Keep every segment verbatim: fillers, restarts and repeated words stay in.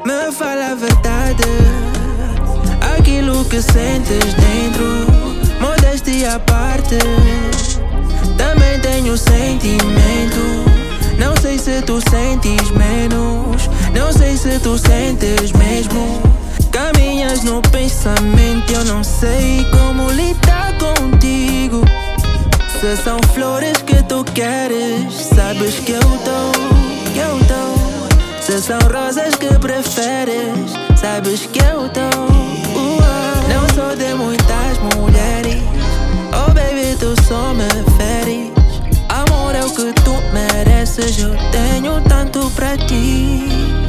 Me fala a verdade, aquilo que sentes dentro. Modéstia à parte, também tenho sentimento. Não sei se tu sentes menos, não sei se tu sentes mesmo. Caminhas no pensamento, eu não sei como lidar contigo. Se são flores que tu queres, sabes que eu dou, que eu dou. Se são rosas que preferes, sabes que eu dou. Uau. Não sou de muitas mulheres, oh baby, tu só me feres. Amor é o que tu mereces, eu tenho tanto pra ti.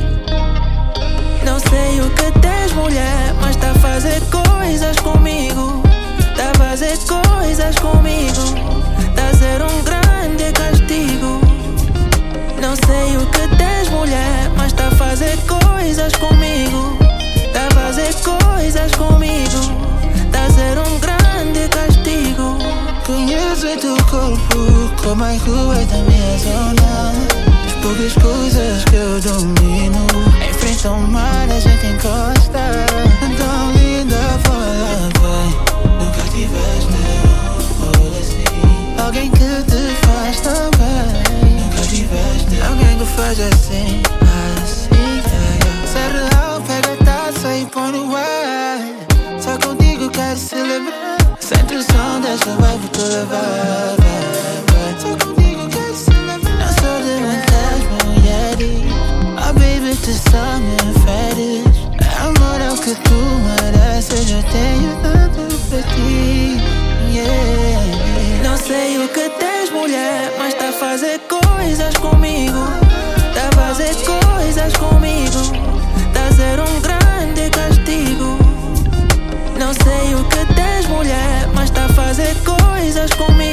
Não sei o que tens, mulher, mas tá a fazer coisas comigo. Tá a fazer coisas comigo. Tá a ser um grande castigo. Não sei o que tens, mulher, mas tá a fazer coisas comigo. Tá a fazer coisas comigo. Tá a ser um grande castigo. Conheço o teu corpo como a rua da minha zona. As poucas coisas que eu domino. Em frente ao mar a gente encosta. Tão linda fora, vai. Nunca tiveste um amor assim. Alguém que te faz tão bem. Nunca tiveste alguém que faz assim, assim, yeah, yeah. Se é real, pega a taça e põe no ar. Só contigo quero celebrar. Sente o som dessa vibe que levar, vai, vai. Só contigo quero celebrar. Não sou de muitas mulheres, oh baby, tu só me feres. Amor é o que tu mereces, eu tenho tanto pra ti, yeah. Não sei o que tens, mulher, mas tá a fazer coisas comigo. Tá a fazer coisas comigo. Tá a ser um grande castigo. Não sei o que tens, mulher, mas tá a fazer coisas comigo.